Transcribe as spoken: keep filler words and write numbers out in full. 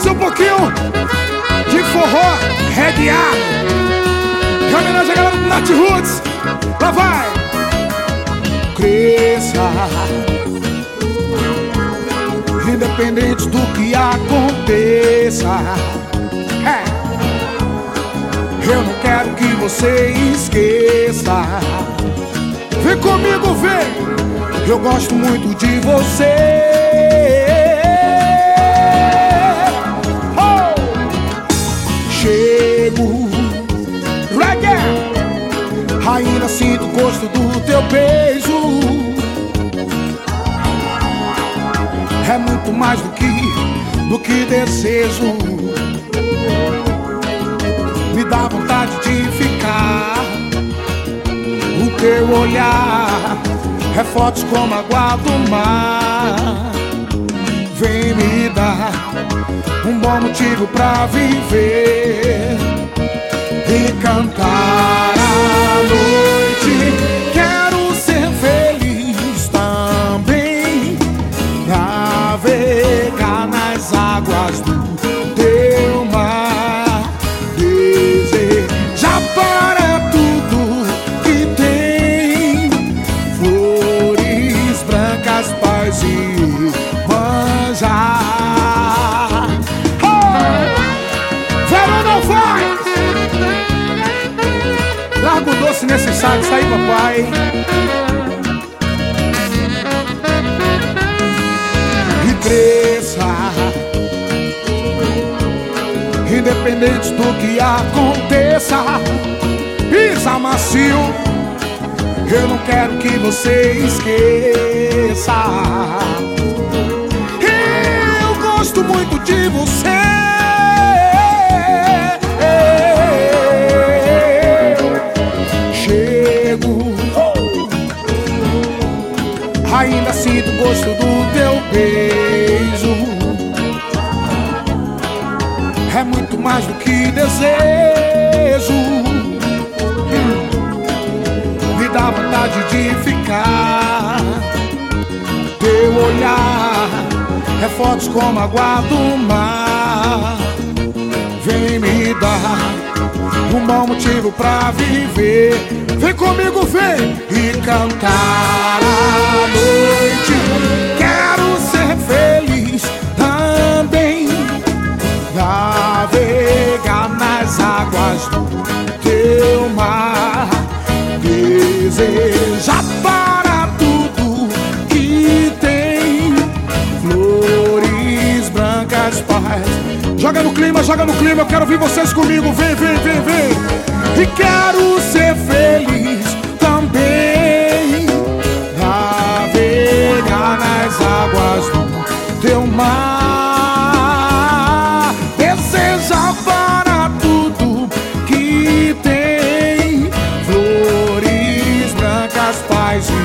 fazer um pouquinho de forró reggaeado. Em homenagem à galera do Nath Roots. Lá vai! Cresça, independente do que aconteça. É. Eu não quero que você esqueça. Vem comigo, vem. Eu gosto muito de você. Oh! Chego, reggae. Ainda sinto o gosto do teu beijo. É muito mais do que, do que desejo. Me dá vontade de ficar. O teu olhar é forte como a água do mar. Vem me dar um bom motivo pra viver e cantar a noite. Quero ser feliz também, navegar nas águas do teu mar, desejar para tudo que tem flores brancas, paz e manjar. Oh! Verão não faz! Larga o doce necessário, isso aí, papai. E cresça, independente do que aconteça. Pisa macio, eu não quero que você esqueça. Eu gosto muito de você. Ainda sinto o gosto do teu beijo. É muito mais do que desejo. Me dá vontade de ficar. Teu olhar é forte como a água do mar. Vem me dar um bom motivo pra viver. Vem comigo, vem e cantar a noite. Quero ser feliz também, navegar nas águas do teu mar, desejar para tudo que tem flores brancas, paz. Joga no clima, joga no clima, eu quero ouvir vocês comigo. Vem, vem, vem, vem. E quero ser feliz também, navegar nas águas do teu mar, desejar para tudo que tem flores brancas, paz e